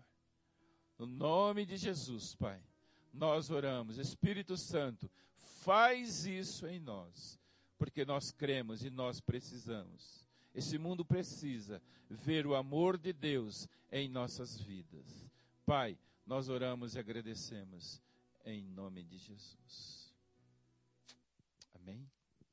No nome de Jesus, Pai, nós oramos. Espírito Santo, faz isso em nós, porque nós cremos e nós precisamos. Esse mundo precisa ver o amor de Deus em nossas vidas. Pai, nós oramos e agradecemos em nome de Jesus. Amém?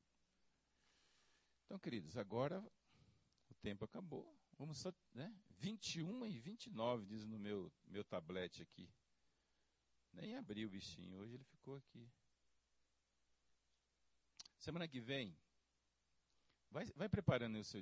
Então, queridos, agora o tempo acabou. Vamos só, 21 e 29, diz no meu tablet aqui. Nem abri o bichinho, hoje ele ficou aqui. Semana que vem, vai preparando aí o seu